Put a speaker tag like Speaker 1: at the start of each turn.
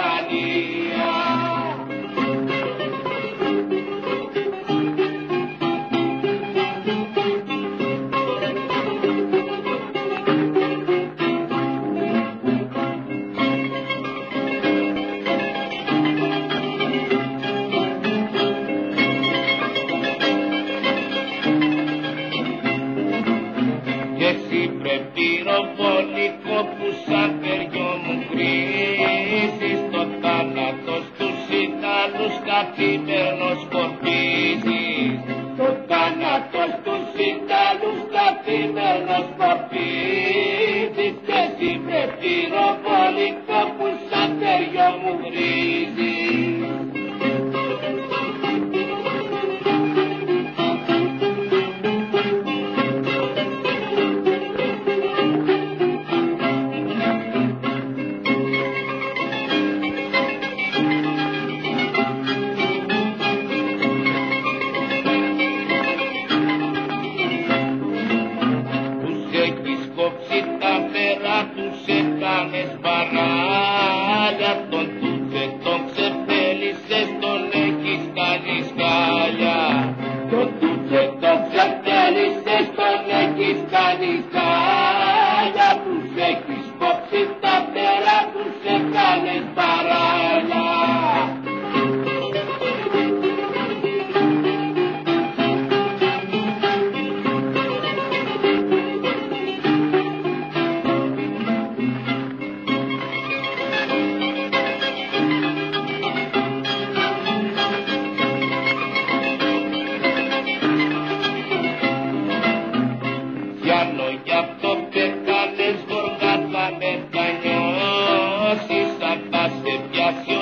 Speaker 1: Γερμανία. Και εσύ πρέπει ροβολικό που σαν παιριό μου κρίζεις, το θάνατος τους Ιταλούς καθημερινώς σκορπίζεις. Το θάνατος τους Ιταλούς καθημερινώς σκορπίζεις. Και εσύ πρέπει ροβολικό που σαν παιριό μου κρίζεις. Τους έκανες παράλια, τον τούτσε τον ξεφέλησες, τον έχεις κάνει σκάλια. Τον τούτσε τον ξεφέλησες, τον έχεις κάνει σκάλια. Τους έχεις κόψει τα πέρα, τους έκανες παράλια. Γι' αυτό πέθανες γοργά θα μετανιώσεις, αν θα σε πιάσει